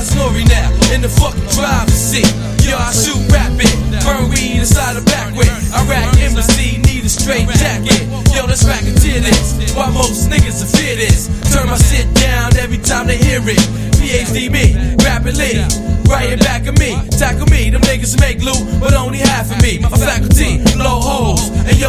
snory now, in the fucking driver's seat. Yo, I shoot rapid, burn weed inside the back way. I rack embassy, need a straight jacket. Yo, let's racketeer this, while most niggas will fear this. Turn my shit down every time they hear it. PhD me, rapidly, right in back of me. Tackle me, them niggas make loot, but only half of me. My faculty, blow holes, and yo,